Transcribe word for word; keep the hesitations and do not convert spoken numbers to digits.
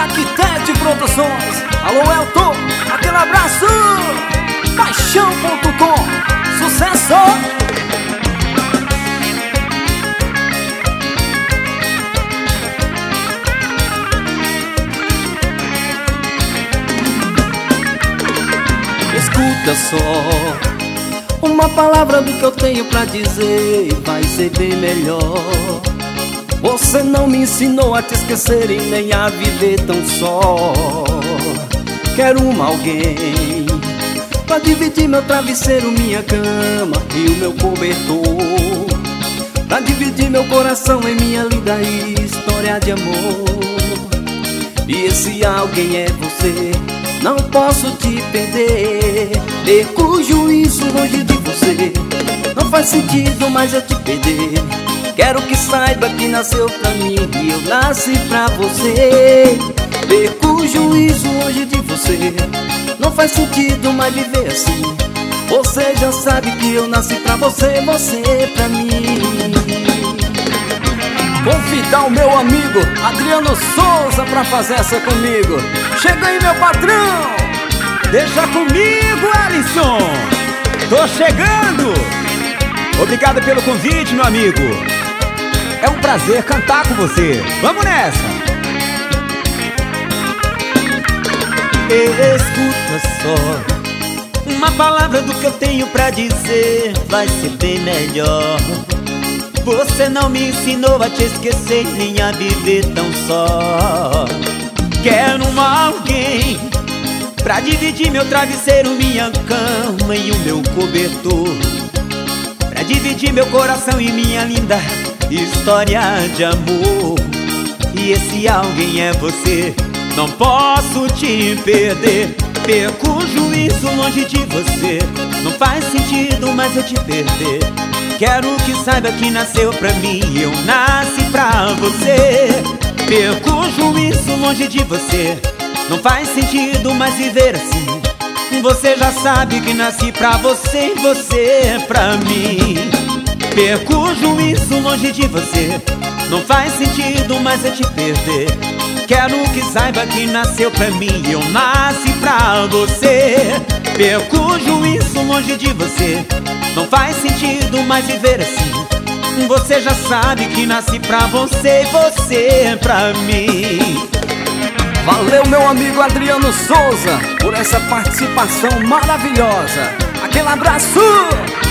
Arquitete Produções. Alô, Elton, aquele abraço. Paixão ponto com, sucesso. Escuta só, uma palavra do que eu tenho pra dizer vai ser bem melhor. Você não me ensinou a te esquecer e nem a viver tão só. Quero uma alguém pra dividir meu travesseiro, minha cama e o meu cobertor, pra dividir meu coração em minha linda história de amor. E esse alguém é você, não posso te perder. Perco o juízo longe de você, não faz sentido mais eu te perder. Quero que saiba que nasceu pra mim e eu nasci pra você. Perco o juízo longe de você, não faz sentido mais viver assim. Você já sabe que eu nasci pra você, você pra mim. Convidar o meu amigo Adriano Souza pra fazer essa comigo. Chega aí, meu patrão. Deixa comigo, Alisson. Tô chegando. Obrigado pelo convite, meu amigo. É um prazer cantar com você. Vamos nessa. Escuta só, uma palavra do que eu tenho pra dizer vai ser bem melhor. Você não me ensinou a te esquecer nem a viver tão só. Quero uma alguém pra dividir meu travesseiro, minha cama e o meu cobertor, pra dividir meu coração e minha linda história de amor. E esse alguém é você, não posso te perder. Perco o juízo longe de você, não faz sentido mais eu te perder. Quero que saiba que nasceu pra mim e eu nasci pra você. Perco o juízo longe de você, não faz sentido mais viver assim. Você já sabe que nasci pra você e você pra mim. Perco o juízo longe de você, não faz sentido mais eu te perder. Quero que saiba que nasceu pra mim e eu nasci pra você. Perco o juízo longe de você, não faz sentido mais viver assim. Você já sabe que nasci pra você e você pra mim. Valeu, meu amigo Adriano Souza, por essa participação maravilhosa. Aquele abraço.